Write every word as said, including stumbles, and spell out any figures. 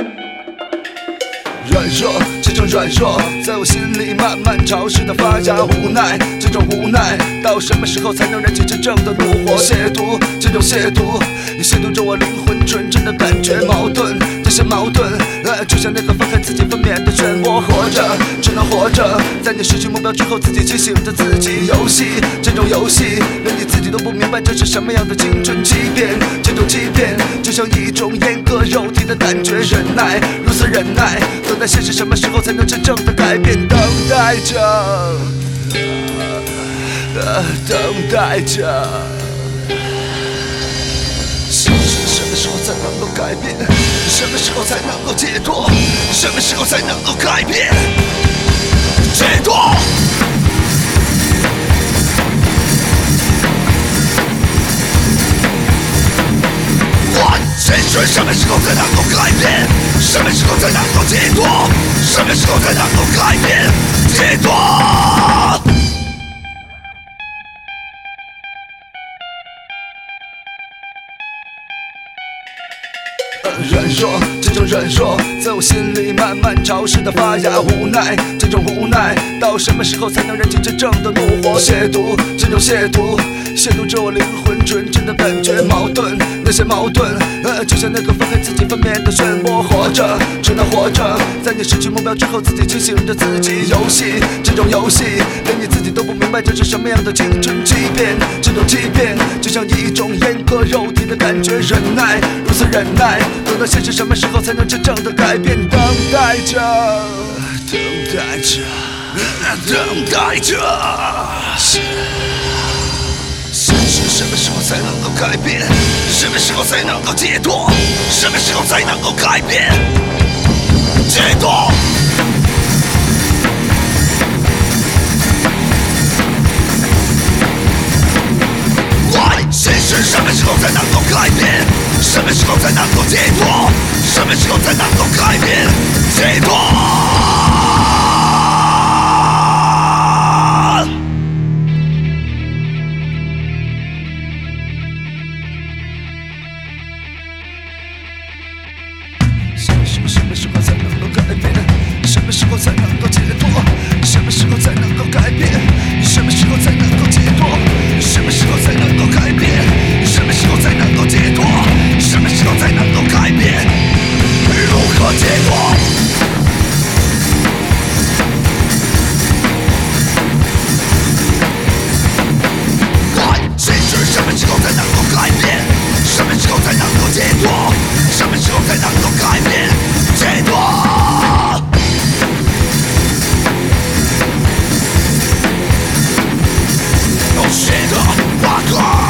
软弱，这种软弱在我心里慢慢潮湿的发芽。无奈，这种无奈到什么时候才能燃起真正的怒火？亵渎，这种亵渎，你亵渎着我灵魂纯真的感觉。矛盾，这些矛盾，呃，就像那个分开自己分娩的漩涡。活着，只能活着，在你失去目标之后，自己清醒着自己。游戏，这种游戏，连你自己都不明白这是什么样的青春欺骗。这种欺骗，就像一种阉割肉体的感觉。忍耐，如此忍耐。等待现实什么时候才能真正的改变？等待着，呃，等待着。现实什么时候才能够改变？什么时候才能够解脱？什么时候才能够改变？解脱。现实什么时候才能够改变？什么时候才能够解脱？什么时候才能够改变？解脱。软弱，这种软弱在我心里慢慢潮湿的发芽。无奈，这种无奈到什么时候才能燃起真正的怒火？亵渎，这种亵渎，亵渎着我灵魂纯真的感觉。矛盾，那些矛盾，呃，就像那个分开自己分娩的漩涡。活着，只能活着，在你失去目标之后，自己清醒着自己。游戏，这种游戏，连你自己都不明白这是什么样的青春欺骗。这种欺骗，就像一种阉割肉体的感觉。忍耐，如此忍耐。等到现实什么时候才能真正的改变？等待着，等待着，等待着。现实什么时候才能够改变？什么时候才能够解脱？什么时候才能够改变？解脱。现实什么时候才能够改变？什么时候才能够解脱？什么时候才能够改变？解脱。现实什么时候才能够改变？什么时候才能够解脱？什么时候才能够改变？什么时候才能够解脱？什么时候才能够改变？什么时候才能够解脱？什么时候才能够改变？如何解脱？现实什么时候才能够改变？什么时候才能够解脱？什么时候才能够改变？解脱。No shit, fuck off.